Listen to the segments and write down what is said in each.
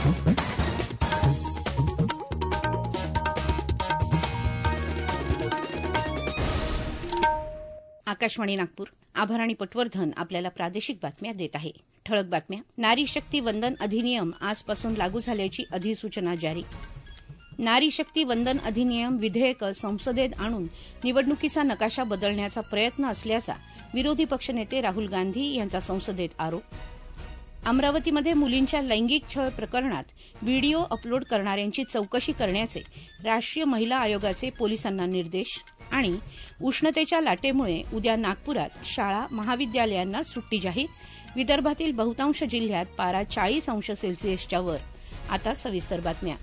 आकाशवाणी नागपूर. आभाराणी पटवर्धन आपल्याला प्रादेशिक बातम्या देत आहे. ठळक बातम्या. नारी शक्ती वंदन अधिनियम आजपासून लागू झाल्याची अधिसूचना जारी. नारी शक्ती वंदन अधिनियम विधेयक संसदेत आणून निवडणुकीचा नकाशा बदलण्याचा प्रयत्न असल्याचा विरोधी पक्षनेते राहुल गांधी यांचा संसदेत आरोप. अमरावतीमध्ये मुलींच्या लैंगिक छळ प्रकरणात व्हिडिओ अपलोड करणाऱ्यांची चौकशी करण्याचे राष्ट्रीय महिला आयोगाचे पोलिसांना निर्देश. आणि उष्णतेच्या लाटेमुळे उद्या नागपुरात शाळा महाविद्यालयांना सुट्टी जाहीर. विदर्भातील बहुतांश जिल्ह्यात पारा 40 अंश सेल्सिअसच्या वर. आता सविस्तर बातम्या.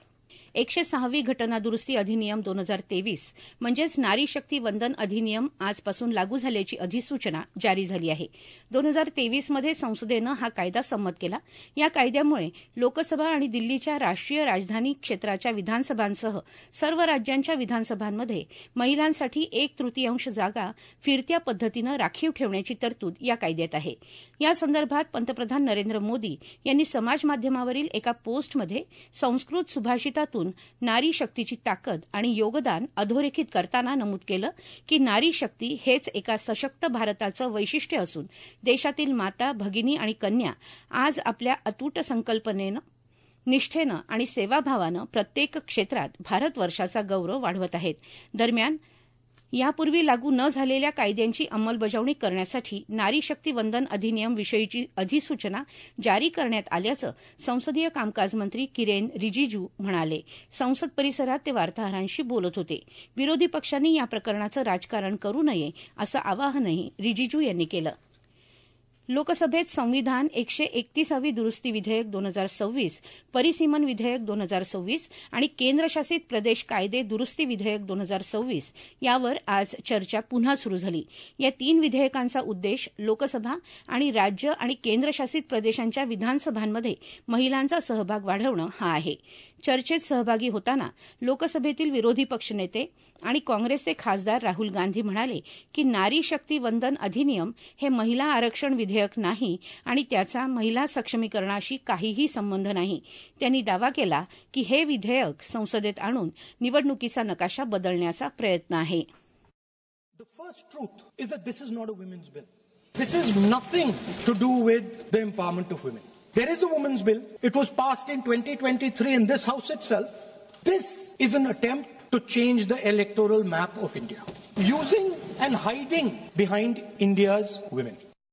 106वी घटना दुरुस्ती अधिनियम 2023 म्हणजेच नारी शक्ती वंदन अधिनियम आजपासून लागू झाल्याची अधिसूचना जारी झाली आहे. 2023 मध्ये संसदेनं हा कायदा संमत केला. या कायद्यामुळे लोकसभा आणि दिल्लीच्या राष्ट्रीय राजधानी क्षेत्राच्या विधानसभांसह सर्व राज्यांच्या विधानसभांमध्ये महिलांसाठी 1/3 जागा फिरत्या पद्धतीनं राखीव ठेवण्याची तरतूद या कायद्यात आहे. या संदर्भात पंतप्रधान नरेंद्र मोदी यांनी समाजमाध्यमावरील एका पोस्टमध्ये संस्कृत सुभाषितातून नारी शक्तीची ताकद आणि योगदान अधोरेखित करताना नमूद केलं की नारी शक्ती हेच एका सशक्त भारताचं वैशिष्ट्य असून देशातील माता, भगिनी आणि कन्या आज आपल्या अतूट संकल्पनेनं, निष्ठेनं आणि सेवाभावानं प्रत्येक क्षेत्रात भारतवर्षाचा गौरव वाढवत आहेत. दरम्यान यापूर्वी लागू न झालेल्या कायद्यांची अंमलबजावणी करण्यासाठी नारी शक्ती वंदन अधिनियम विषयीची अधिसूचना जारी करण्यात आल्याचं संसदीय कामकाज मंत्री किरेन रिजिजू म्हणाले. संसद परिसरात ते वार्ताहरांशी बोलत होते. विरोधी पक्षांनी या प्रकरणाचं राजकारण करू नये असं आवाहनही रिजिजू यांनी केलं. लोकसभेत संविधान 131वी दुरुस्ती विधेयक 2026, परिसीमन विधेयक 2026 आणि केंद्रशासित प्रदेश कायदे दुरुस्ती विधेयक 2026 यावर आज चर्चा पुन्हा सुरू झाली. या 3 विधेयकांचा उद्देश लोकसभा आणि राज्य आणि केंद्रशासित प्रदेशांच्या विधानसभांमध्ये महिलांचा सहभाग वाढवणं हा आहे. चर्चेत सहभागी होताना लोकसभेतील विरोधी पक्षनेते आणि काँग्रेसचे खासदार राहुल गांधी म्हणाले की नारी शक्ती वंदन अधिनियम हे महिला आरक्षण विधेयक नाही आणि त्याचा महिला सक्षमीकरणाशी काहीही संबंध नाही. त्यांनी दावा केला की हे विधेयक संसदेत आणून निवडणुकीचा नकाशा बदलण्याचा प्रयत्न आहे. The first truth is that this is not a women's bill. This is nothing to do with the empowerment of women. There is a women's bill. It was passed in 2023 in this house itself. This is an attempt to change the electoral map of India, using and hiding behind India's women.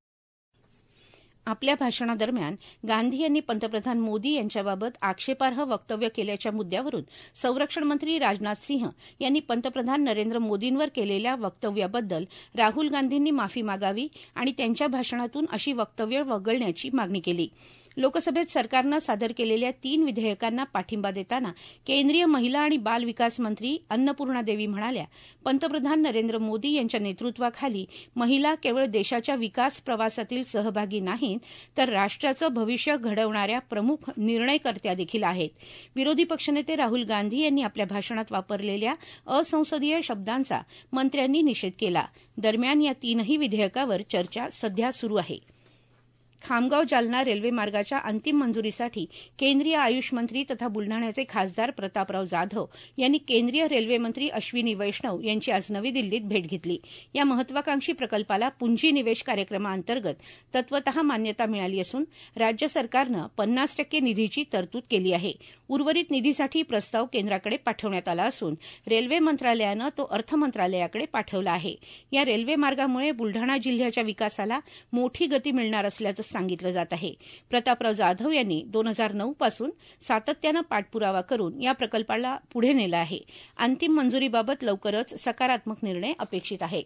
आपल्या भाषणादरम्यान गांधी यांनी पंतप्रधान मोदी यांच्याबाबत आक्षेपार्ह वक्तव्य केल्याच्या मुद्द्यावरून संरक्षण मंत्री राजनाथ सिंह यांनी पंतप्रधान नरेंद्र मोदींवर केलेल्या वक्तव्याबद्दल राहुल गांधींनी माफी मागावी आणि त्यांच्या भाषणातून अशी वक्तव्य वगळण्याची मागणी केली. लोकसभेत सरकारनं सादर केलेल्या 3 विधेयकांना पाठिंबा देताना केंद्रीय महिला आणि बाल विकास मंत्री अन्नपूर्णा देवी म्हणाल्या, पंतप्रधान नरेंद्र मोदी यांच्या नेतृत्वाखाली महिला केवळ देशाच्या विकास प्रवासातील सहभागी नाहीत तर राष्ट्राचं भविष्य घडवणाऱ्या प्रमुख निर्णयकर्त्या देखील आहेत. विरोधी पक्षनेते राहुल गांधी यांनी आपल्या भाषणात वापरलेल्या असंसदीय शब्दांचा मंत्र्यांनी निषेध केला. दरम्यान या 3ही विधेयकावर चर्चा सध्या सुरू आहे. खामगाव जालना रेल्वे मार्गाच्या अंतिम मंजुरीसाठी केंद्रीय आयुष मंत्री तथा बुलढाण्याचे खासदार प्रतापराव जाधव यांनी केंद्रीय रेल्वे मंत्री अश्विनी वैष्णव यांची आज नवी दिल्लीत भेट घेतली. या महत्वाकांक्षी प्रकल्पाला पुंजी निवेश कार्यक्रमाअंतर्गत तत्वतः मान्यता मिळाली असून राज्य सरकारनं 50% निधीची तरतूद केली आहे. उर्वरित निधीसाठी प्रस्ताव केंद्राकडे पाठवण्यात आला असून रेल्वे मंत्रालयानं तो अर्थ मंत्रालयाकडे पाठवला आहे. या रेल्वे मार्गामुळे बुलढाणा जिल्ह्याच्या विकासाला मोठी गती मिळणार असल्याचं सांगितलं जात आहे. प्रतापराव जाधव यांनी 2009 पासून सातत्यानं पाठपुरावा करून या प्रकल्पाला पुढे नेलं आहे. अंतिम मंजुरीबाबत लवकरच सकारात्मक निर्णय अपेक्षित आहे.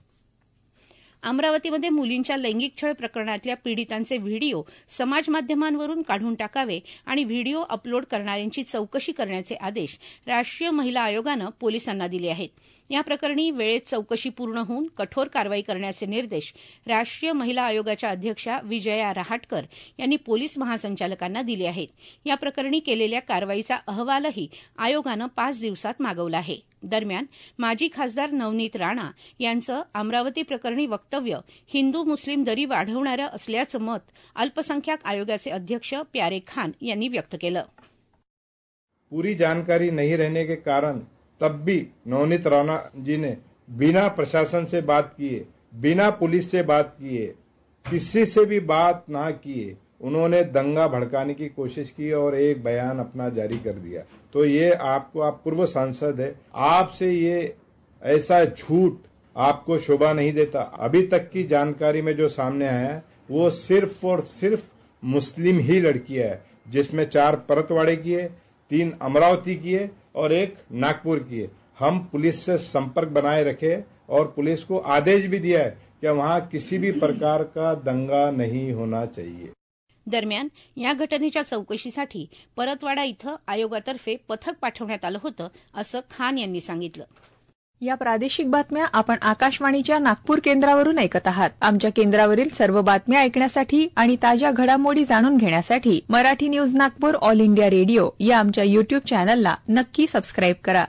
अमरावतीमध्ये मुलींच्या लैंगिक छळ प्रकरणातल्या पीडितांचे व्हिडिओ समाजमाध्यमांवरून काढून टाकावे आणि व्हिडिओ अपलोड करणाऱ्यांची चौकशी करण्याचे आदेश राष्ट्रीय महिला आयोगानं पोलिसांना दिले आहेत. या प्रकरणी वेळेत चौकशी पूर्ण होऊन कठोर कारवाई करण्याचे निर्देश राष्ट्रीय महिला आयोगाच्या अध्यक्षा विजया रहाटकर यांनी पोलीस महासंचालकांना दिले आहेत. या प्रकरणी केलेल्या कारवाईचा अहवालही आयोगानं 5 दिवसात मागवला आहे. दरम्यान माजी खासदार नवनीत राणा यांचं अमरावती प्रकरणी वक्तव्य हिंदू मुस्लिम दरी वाढवणारं असल्याचं मत अल्पसंख्याक आयोगाचे अध्यक्ष प्यारे खान यांनी व्यक्त केलं. पूरी जानकारी नहीं रहने के कारण तब भी नवनीत राणा जी ने बिना प्रशासन से बात किए, बिना पुलिस से बात किए, किसी से भी बात ना किए उन्होंने दंगा भड़काने की कोशिश की और एक बयान अपना जारी कर दिया. तो ये आप पूर्व सांसद है, आपसे ये ऐसा झूठ आपको शोभा नहीं देता. अभी तक की जानकारी में जो सामने आया है वो सिर्फ और सिर्फ मुस्लिम ही लड़कियां है, जिसमें 4 परतवाड़े की है, 3 अमरावती की है और 1 नागपुर की है. हम पुलिस से संपर्क बनाए रखे और पुलिस को आदेश भी दिया है कि वहां किसी भी प्रकार का दंगा नहीं होना चाहिए. दरम्यान या घटनेच्या चौकशीसाठी परतवाडा इथं आयोगातर्फे पथक पाठवण्यात आलं होतं असं खान यांनी सांगितलं. या प्रादेशिक बातम्या आपण आकाशवाणीच्या नागपूर केंद्रावरून ऐकत आहात. आमच्या केंद्रावरील सर्व बातम्या ऐकण्यासाठी आणि ताज्या घडामोडी जाणून घेण्यासाठी Marathi news Nagpur all India radio या आमच्या युट्यूब चॅनलला नक्की सबस्क्राईब करा.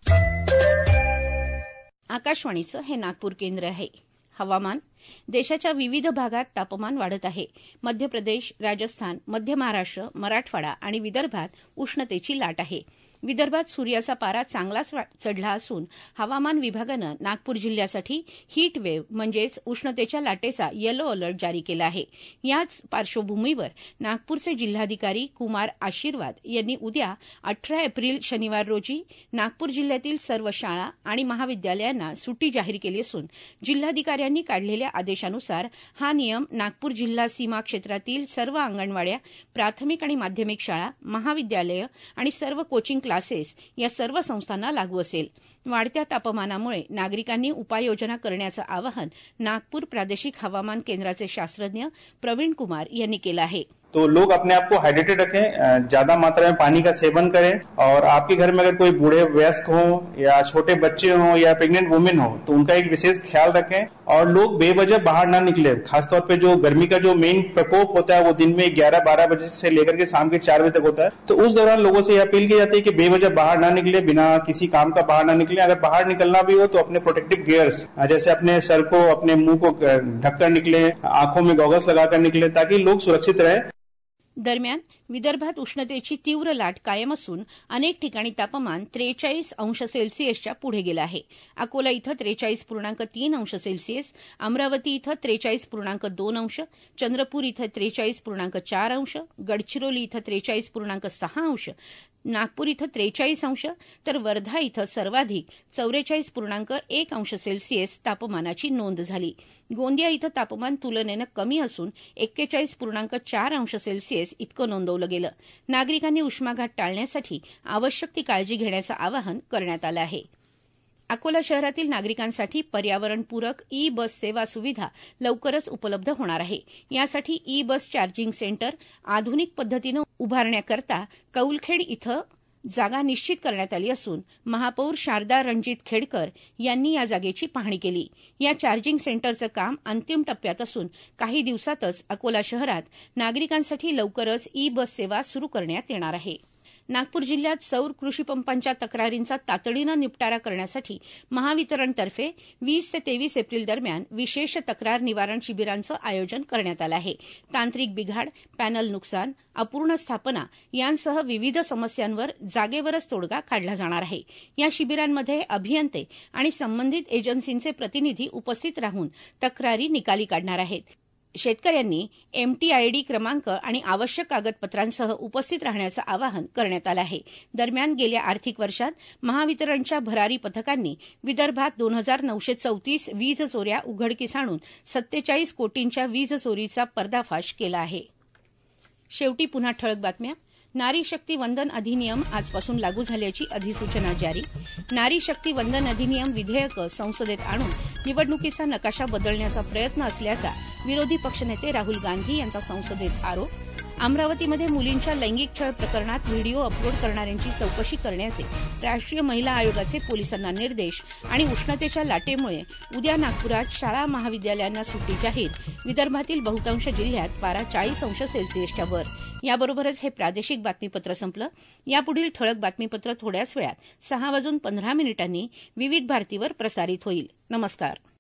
आकाशवाणीचं हे नागपूर केंद्र आहे. हवामान. देशाच्या विविध भागात तापमान वाढत आहे. मध्य प्रदेश, राजस्थान, मध्य महाराष्ट्र, मराठवाडा आणि विदर्भात उष्णतेची लाट आहे. विदर्भात सूर्याचा पारा चांगलाच चढला असून हवामान विभागानं नागपूर जिल्ह्यासाठी हीट वेव्ह म्हणजेच उष्णतेच्या लाटेचा येलो अलर्ट जारी केला आहे. याच पार्श्वभूमीवर नागपूरचे जिल्हाधिकारी कुमार आशीर्वाद यांनी उद्या 18 एप्रिल शनिवार रोजी नागपूर जिल्ह्यातील सर्व शाळा आणि महाविद्यालयांना सुट्टी जाहीर केली असून जिल्हाधिकाऱ्यांनी काढलेल्या आदेशानुसार हा नियम नागपूर जिल्हा सीमा क्षेत्रातील सर्व अंगणवाड्या, प्राथमिक आणि माध्यमिक शाळा, महाविद्यालयं आणि सर्व कोचिंग क्लासेस या सर्व संस्थांना लागू असेल. वाढत्या तापमानामुळे नागरिकांनी उपाययोजना करण्याचं आवाहन नागपूर प्रादेशिक हवामान केंद्राचे शास्त्रज्ञ प्रवीण कुमार यांनी केलं आहे. तो लोग अपने आप को हाइड्रेटेड रखें, ज्यादा मात्रा में पानी का सेवन करें और आपके घर में अगर कोई बूढ़े वयस्क हो या छोटे बच्चे हो या प्रेग्नेंट वुमेन हो तो उनका एक विशेष ख्याल रखें. और लोग बेवजह बाहर ना निकले. खासतौर पे जो गर्मी का जो मेन प्रकोप होता है वो दिन में 11-12 बजे से लेकर के शाम के 4 बजे तक होता है. तो उस दौरान लोगों से अपील की जाती है कि बेवजह बाहर ना निकले, बिना किसी काम का बाहर ना निकले. अगर बाहर निकलना भी हो तो अपने प्रोटेक्टिव गियर्स जैसे अपने सर को, अपने मुंह को ढककर निकले, आंखों में गॉगल्स लगाकर निकले ताकि लोग सुरक्षित रहे. दरम्यान विदर्भात उष्णतेची तीव्र लाट कायम असून अनेक ठिकाणी तापमान 43 अंश सेल्सिअसच्या पुढे गेलं आहे. अकोला इथं 43.3 अंश सेल्सिअस, अमरावती इथं 43.2 अंश, चंद्रपूर इथं 43.4 अंश, गडचिरोली इथं 43.6 अंश, नागपूर इथं 43 अंश तर वर्धा इथं सर्वाधिक 44.1 अंश सेल्सिअस तापमानाची नोंद झाली. गोंदिया इथं तापमान तुलनेनं कमी असून 41.4 अंश सेल्सिअस इतकं नोंदवलं गेलं. नागरिकांनी उष्माघात टाळण्यासाठी आवश्यक ती काळजी घेण्याचं आवाहन करण्यात आलं आहे. अकोला शहरातील नागरिकांसाठी पर्यावरणपूरक ई बस सेवा सुविधा लवकरच उपलब्ध होणार आहे. यासाठी ई बस चार्जिंग सेंटर आधुनिक पद्धतीनं उभारण्याकरता कौलखेड इथं जागा निश्चित करण्यात आली असून महापौर शारदा रणजित खेडकर यांनी या जागेची पाहणी केली. या चार्जिंग सेंटरचं काम अंतिम टप्प्यात असून काही दिवसातच अकोला शहरात नागरिकांसाठी लवकरच ई बस सेवा सुरू करण्यात येणार आहे. नागपूर जिल्ह्यात सौर कृषी पंपांच्या तक्रारींचा तातडीनं निपटारा करण्यासाठी महावितरणतर्फे 20 ते 23 एप्रिल दरम्यान विशेष तक्रार निवारण शिबिरांचं आयोजन करण्यात आलं आहे. तांत्रिक बिघाड, पॅनल नुकसान, अपूर्ण स्थापना यांसह विविध समस्यांवर जागेवरच तोडगा काढला जाणार आहे. या शिबिरांमध्ये अभियंते आणि संबंधित एजन्सींचे प्रतिनिधी उपस्थित राहून तक्रारी निकाली काढणार आहेत. शेतकऱ्यांनी एमटीआयडी क्रमांक आणि आवश्यक कागदपत्रांसह उपस्थित राहण्याचं आवाहन करण्यात आलं आहे. दरम्यान गेल्या आर्थिक वर्षात महावितरणच्या भरारी पथकांनी विदर्भात 2934 वीज चोऱ्या उघडकीस आणून 47 कोटींच्या वीज चोरीचा पर्दाफाश केला आहे. शेवटी पुन्हा ठळक बातम्या. नारी शक्ती वंदन अधिनियम आजपासून लागू झाल्याची अधिसूचना जारी. नारी शक्ती वंदन अधिनियम विधेयक संसदेत आणून निवडणुकीचा नकाशा बदलण्याचा प्रयत्न असल्याचा विरोधी पक्षनेते राहुल गांधी यांचा संसदेत आरोप. अमरावतीमध्ये मुलींच्या लैंगिक छळ प्रकरणात व्हिडिओ अपलोड करणाऱ्यांची चौकशी करण्याचे राष्ट्रीय महिला आयोगाचे पोलिसांना निर्देश. आणि उष्णतेच्या लाटेमुळे उद्या नागपुरात शाळा महाविद्यालयांना सुट्टी जाहीर. विदर्भातील बहुतांश जिल्ह्यात पारा 40 अंश सेल्सिअसच्या वर. याबरोबरच हे प्रादेशिक बातमीपत्र संपलं. यापुढील ठळक बातमीपत्र थोड्याच वेळात 6:15 विविध भारतीवर प्रसारित होईल. नमस्कार.